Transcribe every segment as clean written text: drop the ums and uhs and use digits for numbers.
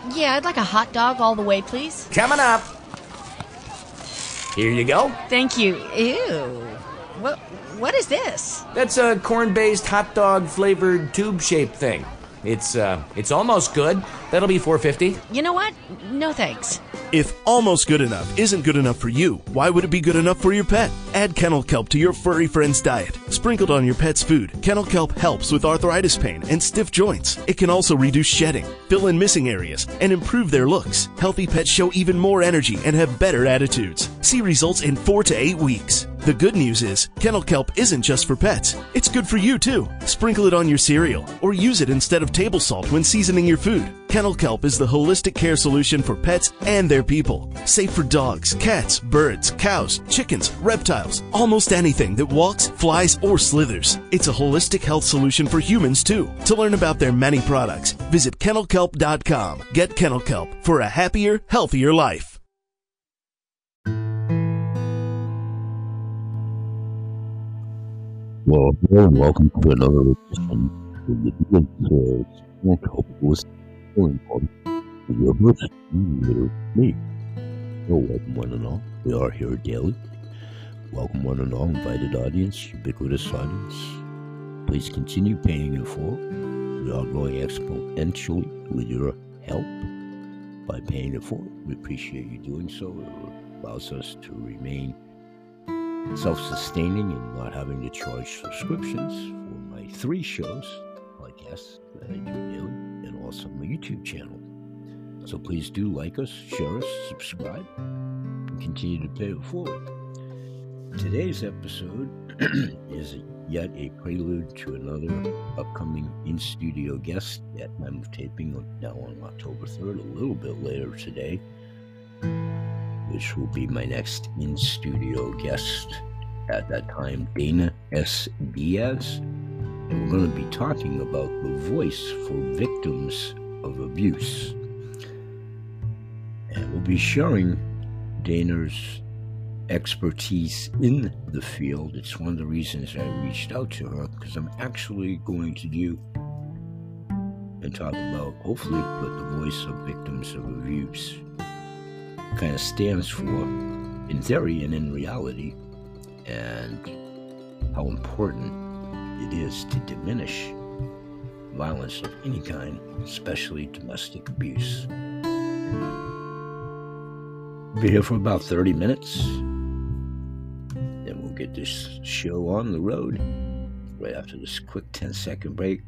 Yeah, I'd like a hot dog all the way, please. Coming up. Here you go. Thank you. Ew. What is this? That's a corn-based hot dog flavored tube-shaped thing. It's almost good. That'll be $4.50. You know what? No thanks. If almost good enough isn't good enough for you, why would it be good enough for your pet? Add Kennel Kelp to your furry friend's diet. Sprinkled on your pet's food, Kennel Kelp helps with arthritis pain and stiff joints. It can also reduce shedding, fill in missing areas, and improve their looks. Healthy pets show even more energy and have better attitudes. See results in 4 to 8 weeks. The good news is, Kennel Kelp isn't just for pets. It's good for you, too. Sprinkle it on your cereal, or use it instead of table salt when seasoning your food. Kennel Kelp is the holistic care solution for pets and their people. Safe for dogs, cats, birds, cows, chickens, reptiles, almost anything that walks, flies, or slithers. It's a holistic health solution for humans, too. To learn about their many products, visit kennelkelp.com. Get Kennel Kelp for a happier, healthier life. Well, hello and welcome to another edition of the Deal Small Helpless Healing Party with your host, me. Well, welcome one and all. We are here daily. Welcome one and all, invited audience, ubiquitous audience. Please continue paying it forward. We are growing exponentially with your help by paying it forward. We appreciate you doing so. It allows us to remain self-sustaining and not having to charge subscriptions for my 3 shows, podcasts that I do daily, and also my YouTube channel. So please do like us, share us, subscribe, and continue to pay it forward. Today's episode is yet a prelude to another upcoming in-studio guest at time of taping now on October 3rd, a little bit later today, which will be my next in-studio guest at that time, Dana S. Diaz. And we're going to be talking about the voice for victims of abuse. And we'll be sharing Dana's expertise in the field. It's one of the reasons I reached out to her, because I'm actually going to do and talk about, hopefully, what the voice of victims of abuse kind of stands for in theory and in reality, and how important it is to diminish violence of any kind, especially domestic abuse. We'll be here for about 30 minutes, then we'll get this show on the road right after this quick 10-second break.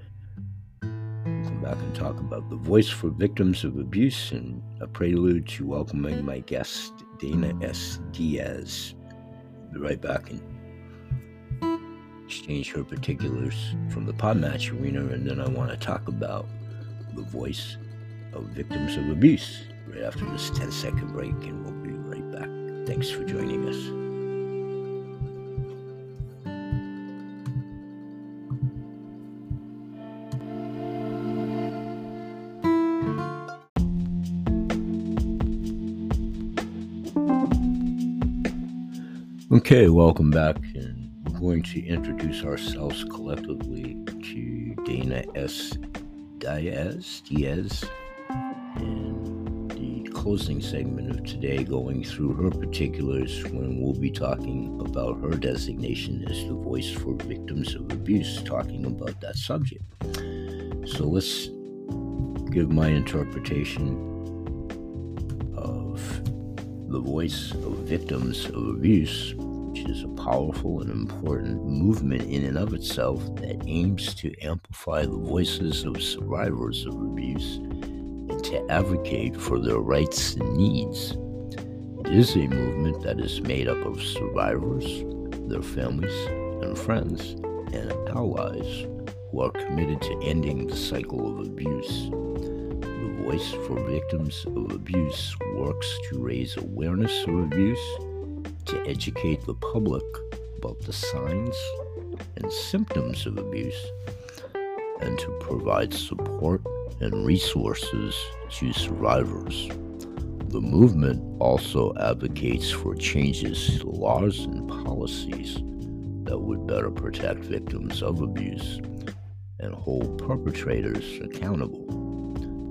Back and talk about the voice for victims of abuse and a prelude to welcoming my guest, Dana S. Diaz. Be right back and exchange her particulars from the Podmatch arena, and then I want to talk about the voice of victims of abuse right after this 10-second break, and we'll be right back. Thanks for joining us. Okay, welcome back, and we're going to introduce ourselves collectively to Dana S. Diaz, and the closing segment of today going through her particulars when we'll be talking about her designation as the voice for victims of abuse, talking about that subject. So let's give my interpretation of the voice of victims of abuse, which is a powerful and important movement in and of itself that aims to amplify the voices of survivors of abuse and to advocate for their rights and needs. It is a movement that is made up of survivors, their families and friends, and allies who are committed to ending the cycle of abuse. The Voice for Victims of Abuse works to raise awareness of abuse, to educate the public about the signs and symptoms of abuse, and to provide support and resources to survivors. The movement also advocates for changes to laws and policies that would better protect victims of abuse and hold perpetrators accountable.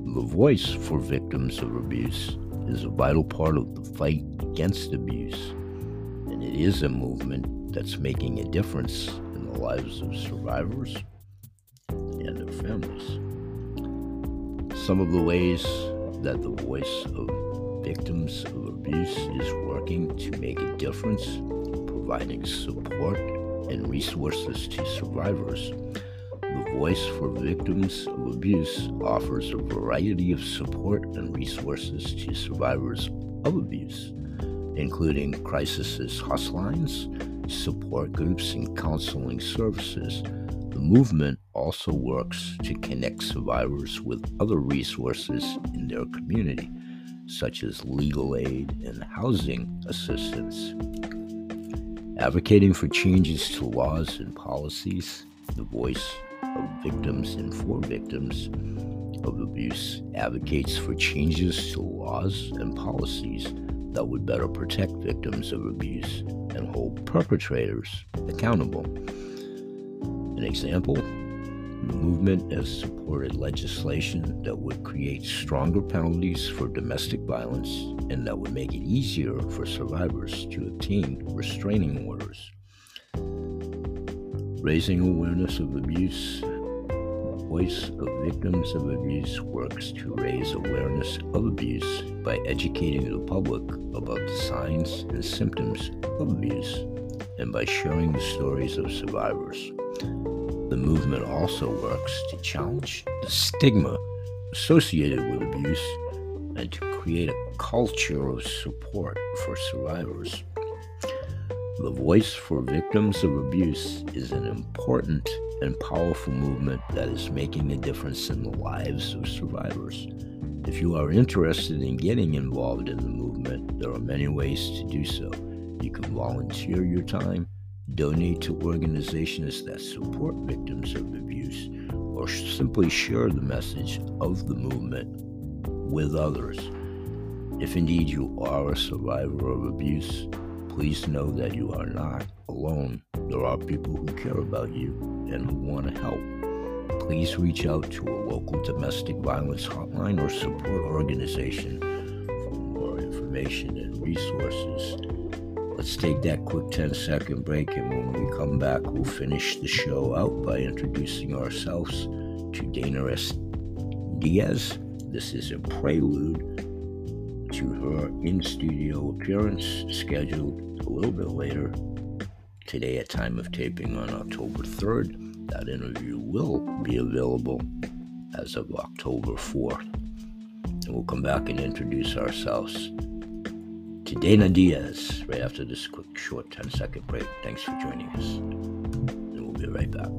The voice for victims of abuse is a vital part of the fight against abuse, and it is a movement that's making a difference in the lives of survivors and their families. Some of the ways that the voice of victims of abuse is working to make a difference, providing support and resources to survivors. The Voice for Victims of Abuse offers a variety of support and resources to survivors of abuse, including crisis hotlines, support groups, and counseling services. The movement also works to connect survivors with other resources in their community, such as legal aid and housing assistance. Advocating for changes to laws and policies, the Voice of Victims and for Victims of Abuse advocates for changes to laws and policies that would better protect victims of abuse and hold perpetrators accountable. An example, the movement has supported legislation that would create stronger penalties for domestic violence and that would make it easier for survivors to obtain restraining orders. Raising awareness of abuse, the Voice of Victims of Abuse works to raise awareness of abuse by educating the public about the signs and symptoms of abuse and by sharing the stories of survivors. The movement also works to challenge the stigma associated with abuse and to create a culture of support for survivors. The Voice for Victims of Abuse is an important and powerful movement that is making a difference in the lives of survivors. If you are interested in getting involved in the movement, there are many ways to do so. You can volunteer your time, donate to organizations that support victims of abuse, or simply share the message of the movement with others. If indeed you are a survivor of abuse, please know that you are not alone. There are people who care about you and who want to help. Please reach out to a local domestic violence hotline or support organization for more information and resources. Let's take that quick 10-second break, and when we come back, we'll finish the show out by introducing ourselves to Dana S. Diaz. This is a prelude to her in-studio appearance scheduled a little bit later today at time of taping on October 3rd. That interview will be available as of October 4th. And we'll come back and introduce ourselves to Dana Diaz right after this quick, short 10-second break. Thanks for joining us. And we'll be right back.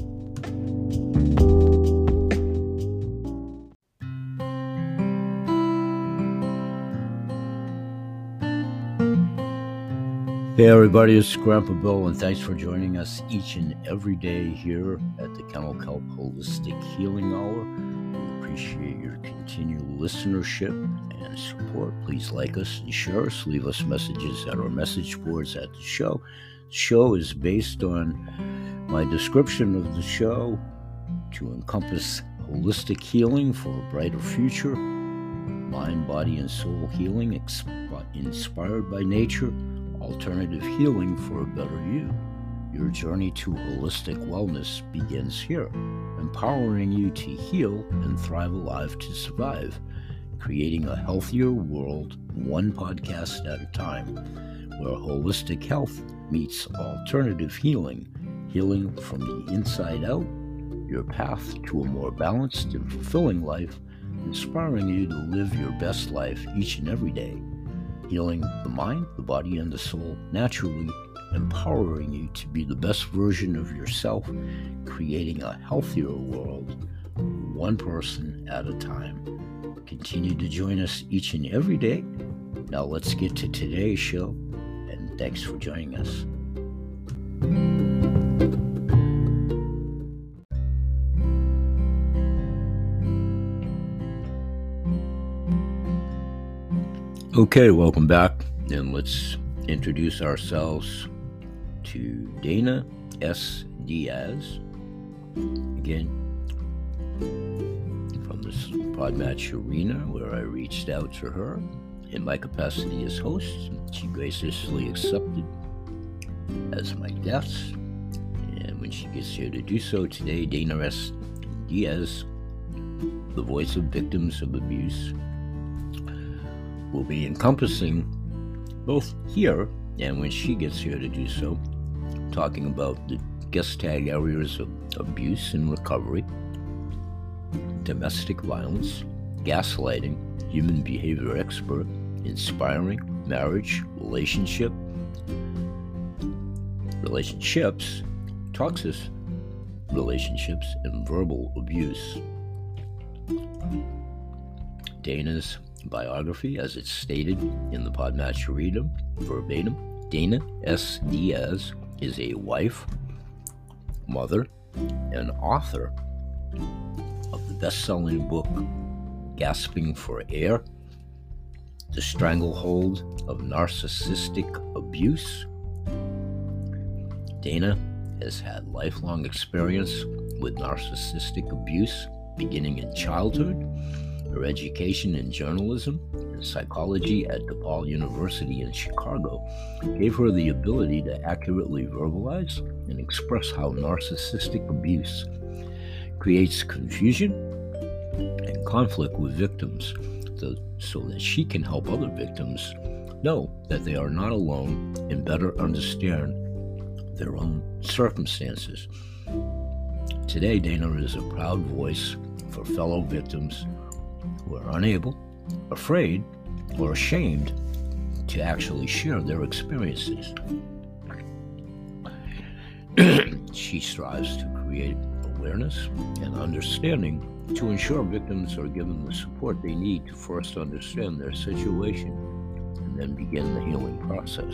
Hey everybody, it's Grandpa Bill, and thanks for joining us each and every day here at the Kennel Kelp Holistic Healing Hour. We appreciate your continued listenership and support. Please like us and share us. Leave us messages at our message boards at the show. The show is based on my description of the show to encompass holistic healing for a brighter future, mind, body, and soul healing inspired by nature, alternative healing for a better you. Your journey to holistic wellness begins here, empowering you to heal and thrive alive to survive, creating a healthier world one podcast at a time, where holistic health meets alternative healing, healing from the inside out, your path to a more balanced and fulfilling life, inspiring you to live your best life each and every day, healing the mind, the body, and the soul naturally, empowering you to be the best version of yourself, creating a healthier world, one person at a time. Continue to join us each and every day. Now let's get to today's show, and thanks for joining us. Okay, welcome back, and let's introduce ourselves to Dana S. Diaz, again, from the Podcast, Podmatch Arena, where I reached out to her in my capacity as host. She graciously accepted as my guest. And when she gets here to do so today, Dana S. Diaz, the voice of victims of abuse, will be encompassing both here and when she gets here to do so, talking about the guest tag areas of abuse and recovery, domestic violence, gaslighting, human behavior expert, inspiring, marriage, relationships, toxic relationships, and verbal abuse. Dana's biography, as it's stated in the Podmatch Arena, verbatim, Dana S. Diaz is a wife, mother, and author of the best-selling book, Gasping for Air, The Stranglehold of Narcissistic Abuse. Dana has had lifelong experience with narcissistic abuse, beginning in childhood. Her education in journalism and psychology at DePaul University in Chicago gave her the ability to accurately verbalize and express how narcissistic abuse creates confusion and conflict with victims, so that she can help other victims know that they are not alone and better understand their own circumstances. Today, Dana is a proud voice for fellow victims who are unable, afraid, or ashamed to actually share their experiences. She strives to create awareness and understanding to ensure victims are given the support they need to first understand their situation and then begin the healing process.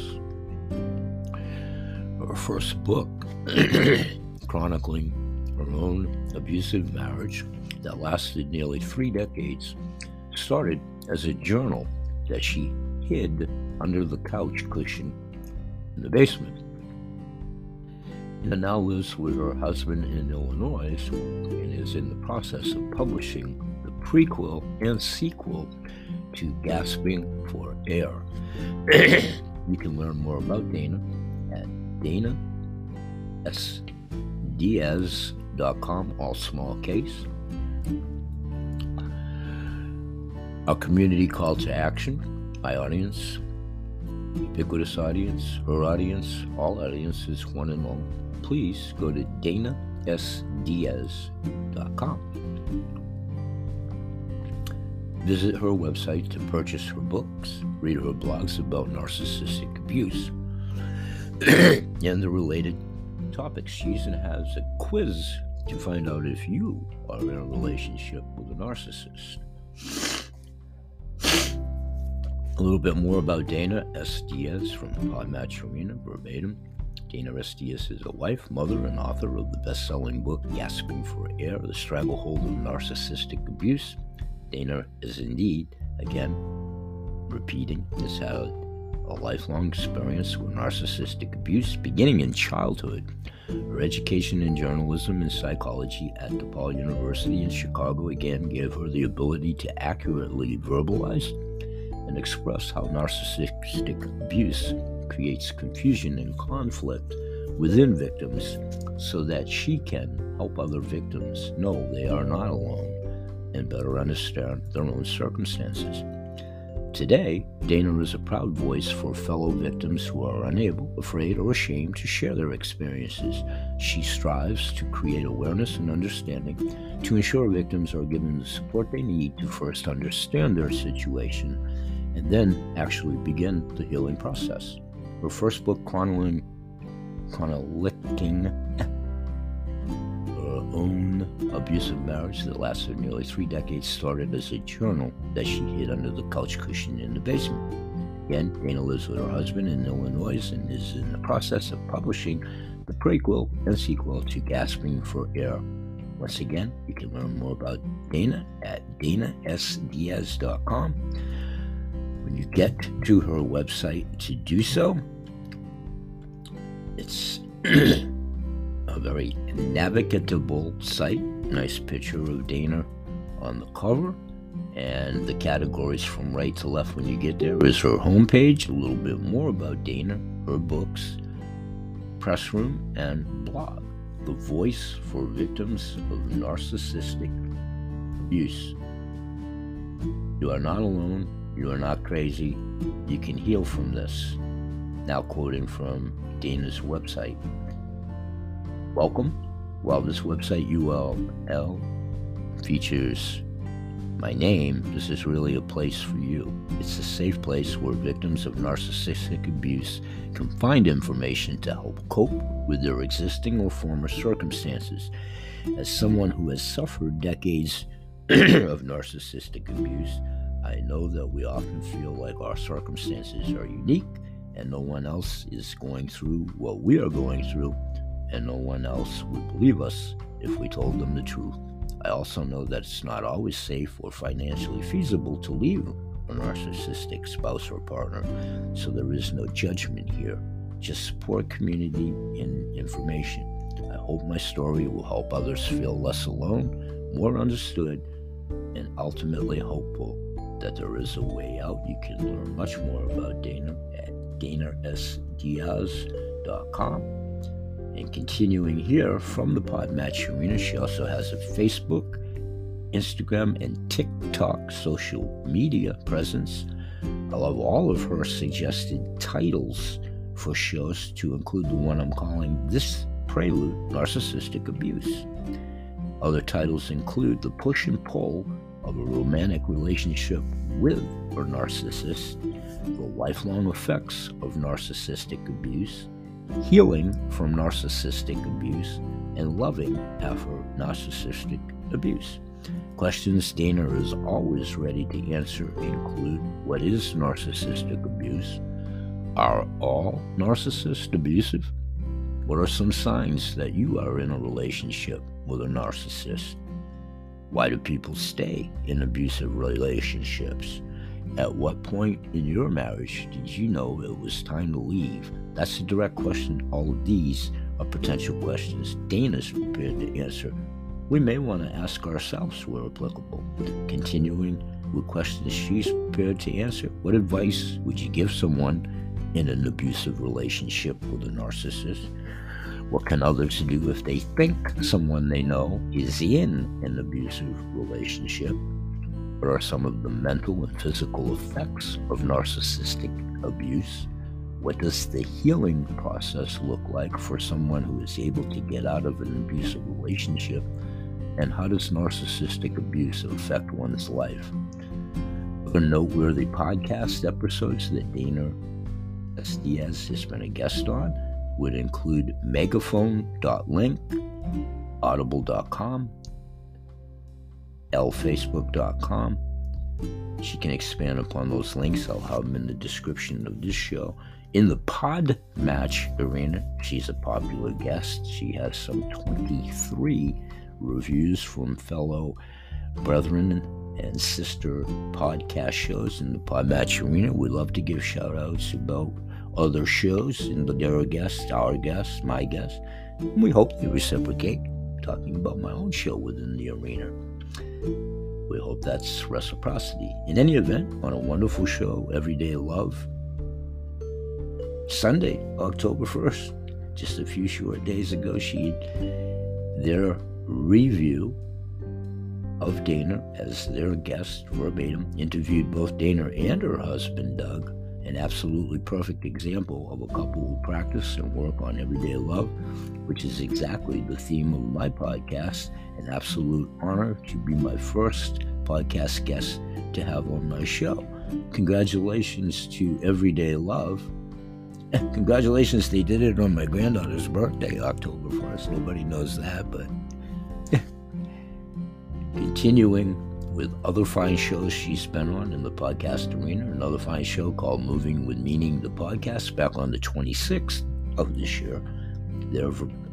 Her first book, chronicling her own abusive marriage that lasted nearly 3 decades, started as a journal that she hid under the couch cushion in the basement. And now lives with her husband in Illinois and is in the process of publishing the prequel and sequel to Gasping for Air. You can learn more about Dana at danasdiaz.com, all small case. Our community call to action, my audience, ubiquitous audience, her audience, all audiences, one and all. Please go to danasdiaz.com. Visit her website to purchase her books, read her blogs about narcissistic abuse, and the related topics. She even has a quiz to find out if you are in a relationship with a narcissist. A little bit more about Dana S. Diaz from the Podmatch Arena, verbatim. Dana S. Diaz is a wife, mother, and author of the best-selling book, Gasping for Air, The Stranglehold of Narcissistic Abuse. Dana is indeed, again, repeating, has had a lifelong experience with narcissistic abuse, beginning in childhood. Her education in journalism and psychology at DePaul University in Chicago again gave her the ability to accurately verbalize and express how narcissistic abuse creates confusion and conflict within victims so that she can help other victims know they are not alone and better understand their own circumstances. Today, Dana is a proud voice for fellow victims who are unable, afraid, or ashamed to share their experiences. She strives to create awareness and understanding to ensure victims are given the support they need to first understand their situation and then actually begin the healing process. Her first book, chronicling her own abusive marriage that lasted nearly 3 decades, started as a journal that she hid under the couch cushion in the basement. Again, Dana lives with her husband in Illinois and is in the process of publishing the prequel and sequel to Gasping for Air. Once again, you can learn more about Dana at danasdiaz.com. When you get to her website to do so, it's a very navigatable site. Nice picture of Dana on the cover, and the categories from right to left when you get there is her homepage, a little bit more about Dana, her books, press room, and blog, the voice for victims of narcissistic abuse. You are not alone. You are not crazy. You can heal from this. Now quoting from Dana's website. Welcome. While this website URL features my name, this is really a place for you. It's a safe place where victims of narcissistic abuse can find information to help cope with their existing or former circumstances. As someone who has suffered decades of narcissistic abuse, I know that we often feel like our circumstances are unique and no one else is going through what we are going through, and no one else would believe us if we told them the truth. I also know that it's not always safe or financially feasible to leave a narcissistic spouse or partner, so there is no judgment here, just support, community, and information. I hope my story will help others feel less alone, more understood, and ultimately hopeful that there is a way out. You can learn much more about Dana at danasdiaz.com. And continuing here from the Podmatch Arena, she also has a Facebook, Instagram, and TikTok social media presence. I love all of her suggested titles for shows, to include the one I'm calling This Prelude, Narcissistic Abuse. Other titles include The Push and Pull of a Romantic Relationship with a Narcissist, The Lifelong Effects of Narcissistic Abuse, Healing from Narcissistic Abuse, and Loving After Narcissistic Abuse. Questions Dana is always ready to answer include: what is narcissistic abuse? Are all narcissists abusive? What are some signs that you are in a relationship with a narcissist? Why do people stay in abusive relationships? At what point in your marriage did you know it was time to leave? That's a direct question. All of these are potential questions Dana's prepared to answer. We may want to ask ourselves where applicable. Continuing with questions she's prepared to answer: what advice would you give someone in an abusive relationship with a narcissist? What can others do if they think someone they know is in an abusive relationship? What are some of the mental and physical effects of narcissistic abuse? What does the healing process look like for someone who is able to get out of an abusive relationship? And how does narcissistic abuse affect one's life? Other noteworthy podcast episodes that Dana S. Diaz has been a guest on would include megaphone.link, audible.com, lfacebook.com. She can expand upon those links. I'll have them in the description of this show. In the Podmatch Arena, she's a popular guest. She has some 23 reviews from fellow brethren and sister podcast shows in the Podmatch Arena. We love to give shout outs about other shows and their guests, our guests, my guests. And we hope they reciprocate, talking about my own show within the arena. We hope that's reciprocity. In any event, on a wonderful show, Everyday Love, Sunday, October 1st, just a few short days ago, their review of Dana as their guest, verbatim, interviewed both Dana and her husband, Doug, an absolutely perfect example of a couple who practice and work on everyday love, which is exactly the theme of my podcast. An absolute honor to be my first podcast guest to have on my show. Congratulations to Everyday Love. Congratulations, they did it on my granddaughter's birthday, October 1st. Nobody knows that, but continuing with other fine shows she's been on in the podcast arena. Another fine show called Moving with Meaning, the podcast, back on the 26th of this year. Their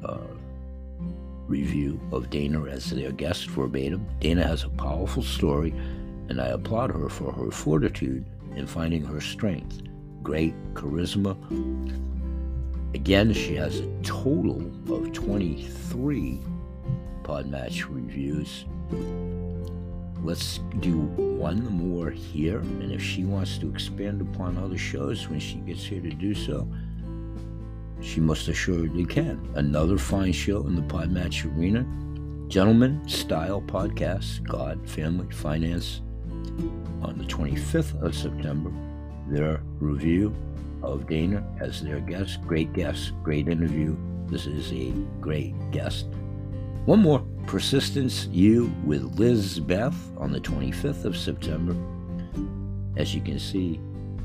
review of Dana as their guest, verbatim. Dana has a powerful story, and I applaud her for her fortitude in finding her strength. Great charisma. Again, she has a total of 23 Podmatch reviews. let's do one more here, and if she wants to expand upon other shows when she gets here to do so, she most assuredly can. Another fine show in the Podmatch arena. Gentleman Style Podcast, God, Family, Finance, on the 25th of September. Their review of Dana as their guest. Great interview. This is a great guest. One more, Persistence You with Liz Beth on the 25th of September. As you can see,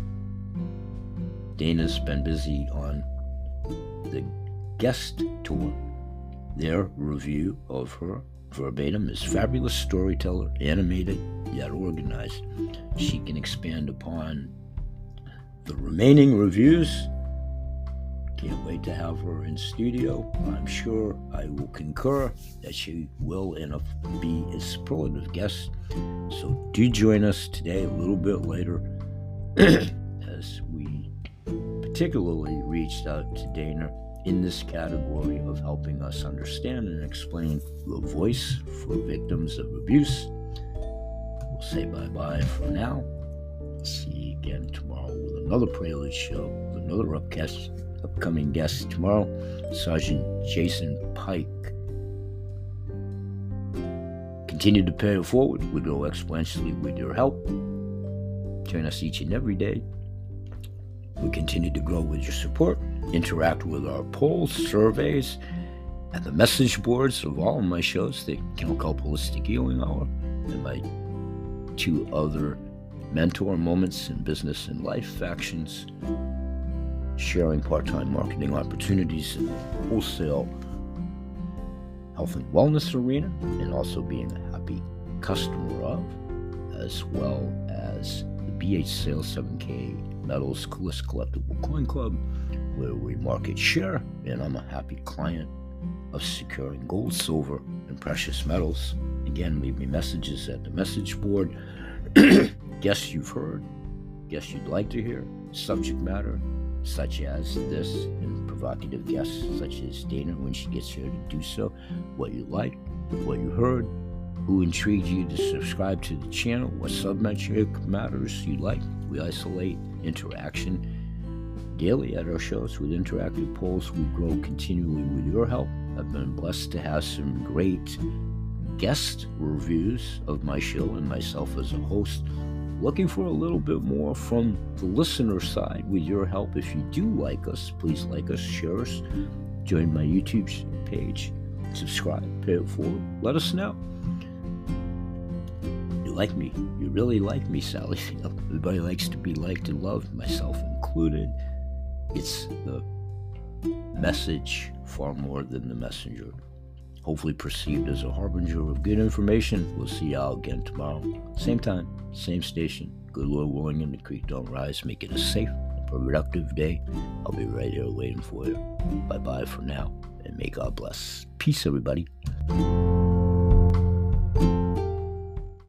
Dana's been busy on the guest tour. Their review of her verbatim is fabulous storyteller, animated yet organized. She can expand upon the remaining reviews. Can't wait to have her in studio. I'm sure I will concur that she will be a superlative guest. So do join us today a little bit later as we particularly reached out to Dana in this category of helping us understand and explain the voice for victims of abuse. We'll say bye-bye for now. See you again tomorrow with another Prelude show, with another upcoming guest tomorrow, Sergeant Jason Pike. Continue to pay it forward. We grow exponentially with your help. Join us each and every day. We continue to grow with your support. Interact with our polls, surveys, and the message boards of all of my shows, the Kennel Kelp Holistic Healing Hour, and my 2 other mentor moments in business and life factions, sharing part-time marketing opportunities in the wholesale health and wellness arena, and also being a happy customer of, as well as the BH Sales 7K Metals Coolest Collectible Coin Club, where we market share, and I'm a happy client of securing gold, silver, and precious metals. Again, leave me messages at the message board. Guests you've heard, guests you'd like to hear, subject matter such as this, and provocative guests such as Dana when she gets here to do so, what you like, what you heard, who intrigued you to subscribe to the channel, what submetric matters you like. We isolate interaction daily at our shows with interactive polls. We grow continually with your help. I've been blessed to have some great guest reviews of my show and myself as a host. Looking for a little bit more from the listener side with your help. If you do like us, please like us, share us, join my YouTube page, subscribe, pay it forward. Let us know. You like me. You really like me, Sally. Everybody likes to be liked and loved, myself included. It's the message far more than the messenger. Hopefully perceived as a harbinger of good information. We'll see y'all again tomorrow. Same time, same station. Good Lord willing, and the creek don't rise. Make it a safe and productive day. I'll be right here waiting for you. Bye-bye for now, and may God bless. Peace, everybody.